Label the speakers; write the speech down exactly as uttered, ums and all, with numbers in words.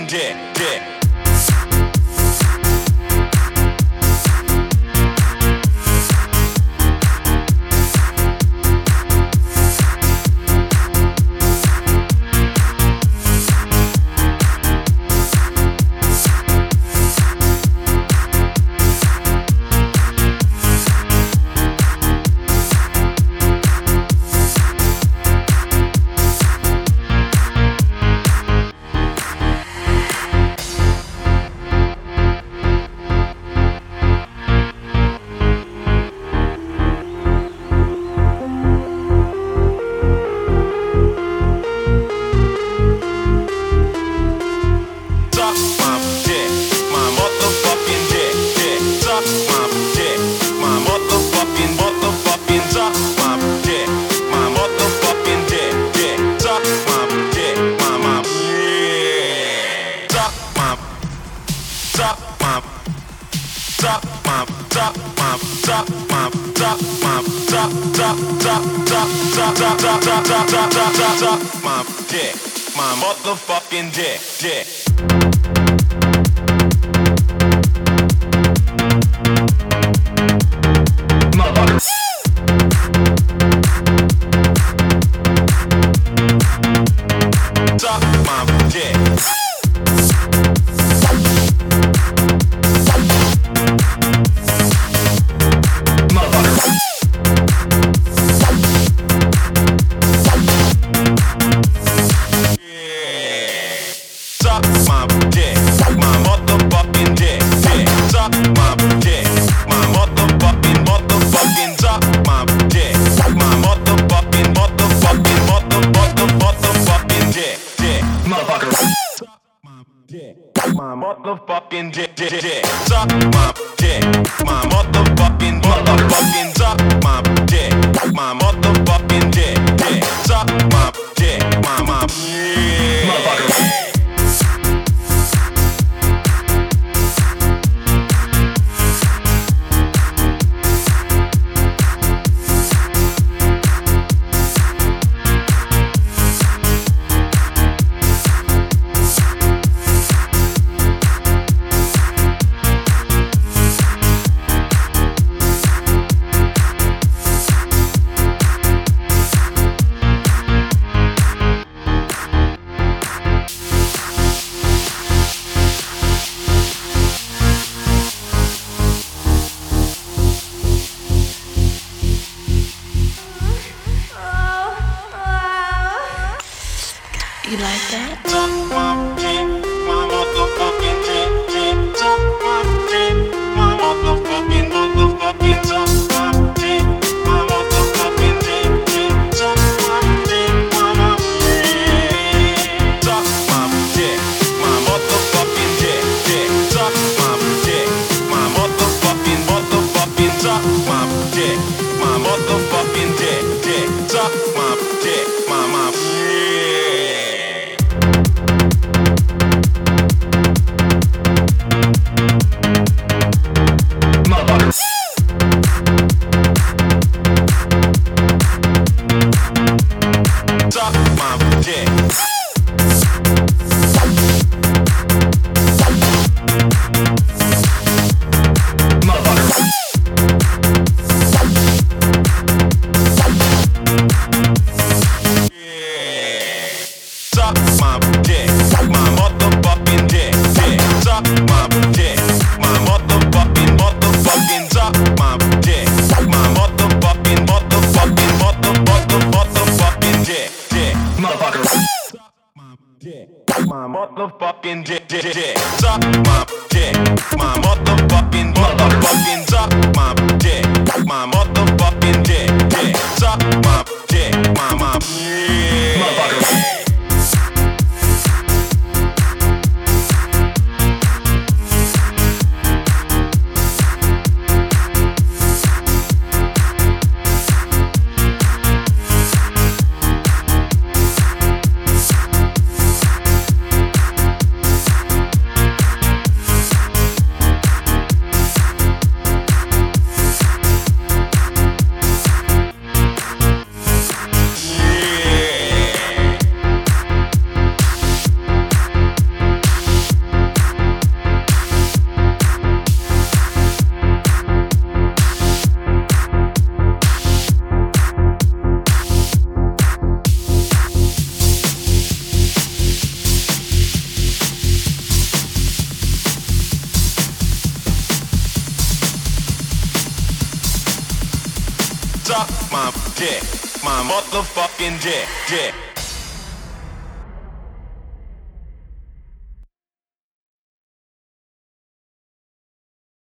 Speaker 1: dick, dick. My dick, my motherfucking dick, dick. Motherfucker. Suck my dick. My motherfucking dick, dick, dick. Suck my dick. My motherfucking, motherfucking suck my dick. My motherfucking dick, dick. Suck my dick. My, my, yeah. Motherfucker.
Speaker 2: You like that?
Speaker 1: Suck my dick, my motherfucking dick, dick. Suck my dick, my motherfucking, motherfucking suck my dick, my motherfucking dick, dick. Suck my dick, my motherfucking. Suck my dick, my motherfucking dick, dick. Suck my dick, my motherfucking, motherfucking suck my dick, my motherfucking dick, dick. Suck my dick, my motherfucking. My motherfucking dick, dick, dick. Suck my dick. My motherfucking, motherfucking suck my dick. My motherfucking dick, dick. Suck my dick. My, my, yeah. Motherfucker. suck my dick, my motherfucking dick, dick.